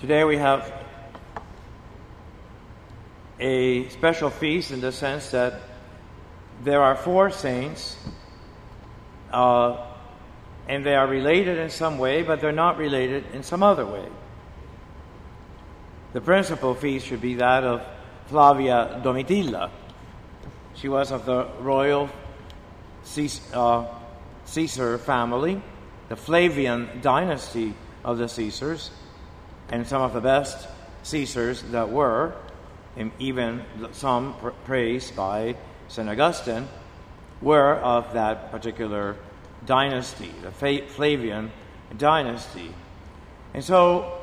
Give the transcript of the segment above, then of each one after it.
Today we have a special feast in the sense that there are 4 saints, and they are related in some way, but they're not related in some other way. The principal feast should be that of Flavia Domitilla. She was of the royal Caesar family, the Flavian dynasty of the Caesars, and some of the best Caesars that were, and even some praised by St. Augustine, were of that particular dynasty, the Flavian dynasty. And so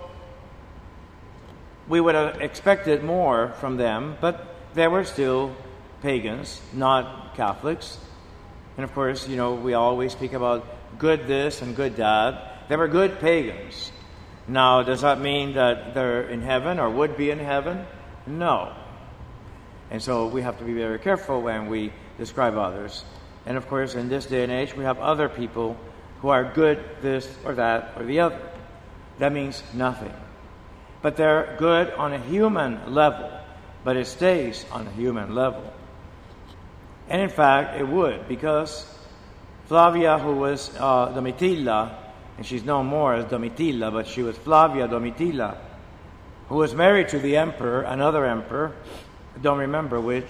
we would have expected more from them, but they were still pagans, not Catholics. And of course, we always speak about good this and good that. They were good pagans. Now, does that mean that they're in heaven or would be in heaven? No. And so we have to be very careful when we describe others. And of course, in this day and age, we have other people who are good this or that or the other. That means nothing. But they're good on a human level, but it stays on a human level. And in fact, it would, because Flavia, who was Domitilla, and she's known more as Domitilla, but she was Flavia Domitilla, who was married to the emperor, another emperor, I don't remember which,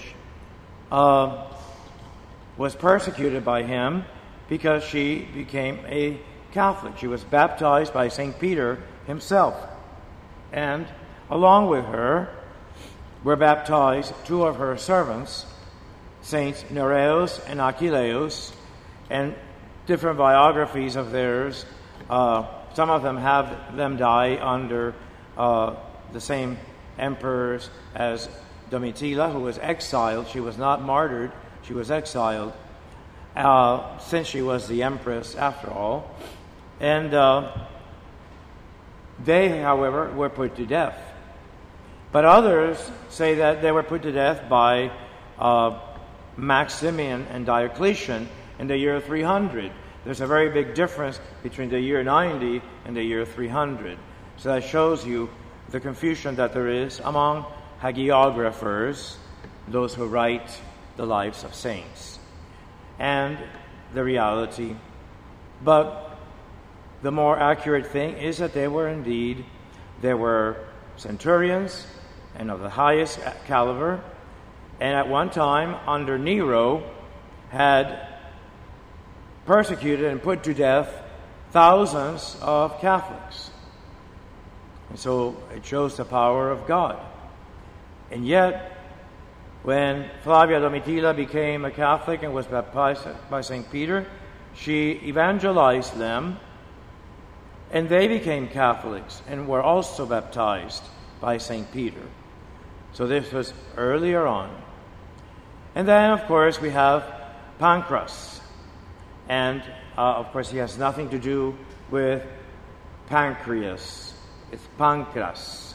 was persecuted by him because she became a Catholic. She was baptized by St. Peter himself. And along with her were baptized 2 of her servants, Saints Nereus and Achilleus, and different biographies of theirs. Some of them have them die under the same emperors as Domitilla, who was exiled. She was not martyred, she was exiled, since she was the empress after all. And they, however, were put to death. But others say that they were put to death by Maximian and Diocletian in the year 300. There's a very big difference between the year 90 and the year 300. So that shows you the confusion that there is among hagiographers, those who write the lives of saints, and the reality. But the more accurate thing is that they were centurions and of the highest caliber, and at one time under Nero had persecuted and put to death thousands of Catholics. And so it shows the power of God. And yet, when Flavia Domitilla became a Catholic and was baptized by St. Peter, she evangelized them, and they became Catholics and were also baptized by St. Peter. So this was earlier on. And then, of course, we have Pancras. And, of course, he has nothing to do with pancreas. It's Pancras.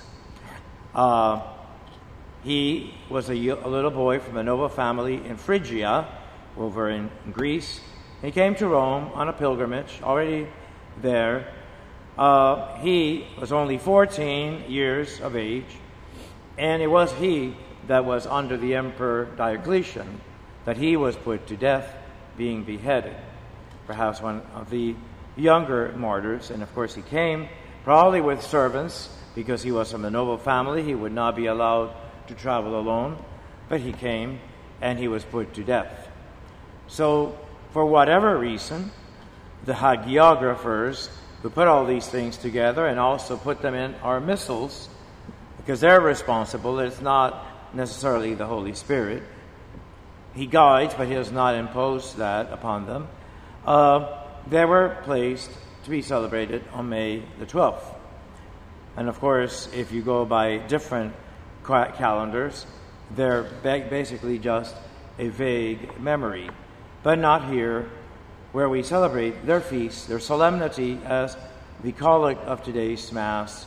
He was a little boy from a noble family in Phrygia, over in Greece. He came to Rome on a pilgrimage, already there. He was only 14 years of age, and it was he that was under the Emperor Diocletian that he was put to death, being beheaded. Perhaps one of the younger martyrs, and of course he came probably with servants, because he was from a noble family. He would not be allowed to travel alone, but he came and he was put to death. So, for whatever reason, the hagiographers who put all these things together and also put them in our missals, because they're responsible, it's not necessarily the Holy Spirit. He guides, but he does not impose that upon them. They were placed to be celebrated on May the 12th. And of course, if you go by different calendars, they're basically just a vague memory. But not here, where we celebrate their feast, their solemnity, as the collect of today's Mass,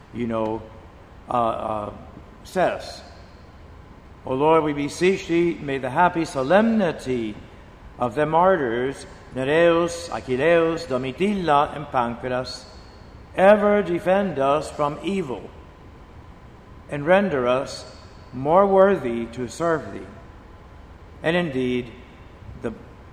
says. O Lord, we beseech thee, may the happy solemnity of the martyrs, Nereus, Achilleus, Domitilla, and Pancras, ever defend us from evil, and render us more worthy to serve thee. And indeed, the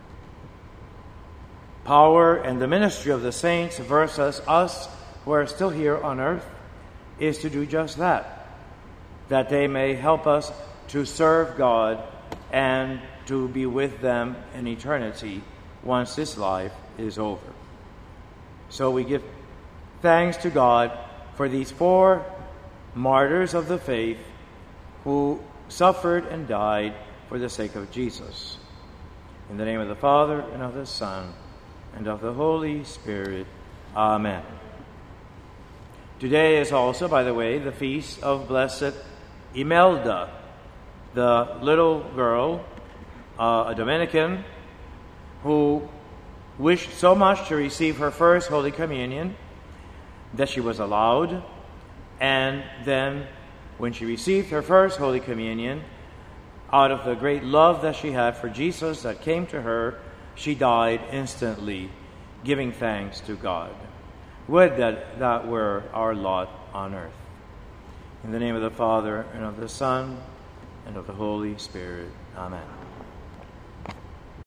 power and the ministry of the saints versus us who are still here on earth is to do just that they may help us to serve God and to be with them in eternity once this life is over. So we give thanks to God for these 4 martyrs of the faith who suffered and died for the sake of Jesus. In the name of the Father, and of the Son, and of the Holy Spirit. Amen. Today is also, by the way, the feast of Blessed Imelda, the little girl, a Dominican, who wished so much to receive her first Holy Communion that she was allowed. And then when she received her first Holy Communion, out of the great love that she had for Jesus that came to her, she died instantly, giving thanks to God. Would that were our lot on earth. In the name of the Father, and of the Son, and of the Holy Spirit. Amen.